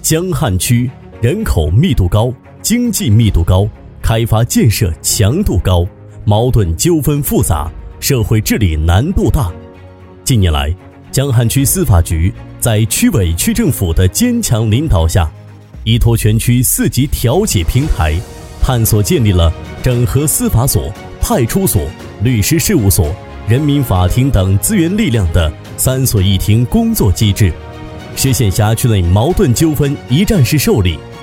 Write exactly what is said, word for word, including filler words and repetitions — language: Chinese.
江汉区人口密度高，经济密度高，开发建设强度高，矛盾纠纷复杂，社会治理难度大。近年来，江汉区司法局在区委区政府的坚强领导下，依托全区四级调解平台，探索建立了整合司法所、派出所、律师事务所、人民法庭等资源力量的三所一庭工作机制，实现辖区内矛盾纠纷一站式受理、